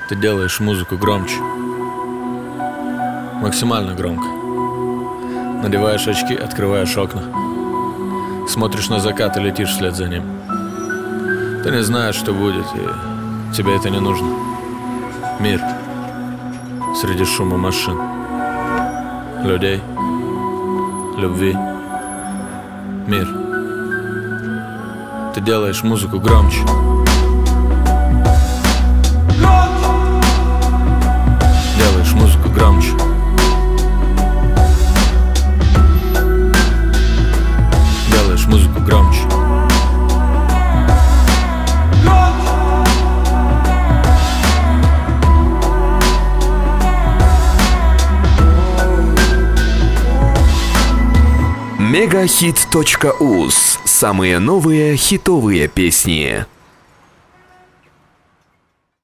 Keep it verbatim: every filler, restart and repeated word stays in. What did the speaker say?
Ты делаешь музыку громче, максимально громко. Надеваешь очки, открываешь окна, смотришь на закат и летишь вслед за ним. Ты не знаешь, что будет, и тебе это не нужно. Мир среди шума машин, людей, любви. Мир. Ты делаешь музыку громче. Делаешь музыку громче. Делаешь музыку громче. Мегахит точка уз. Самые новые хитовые песни.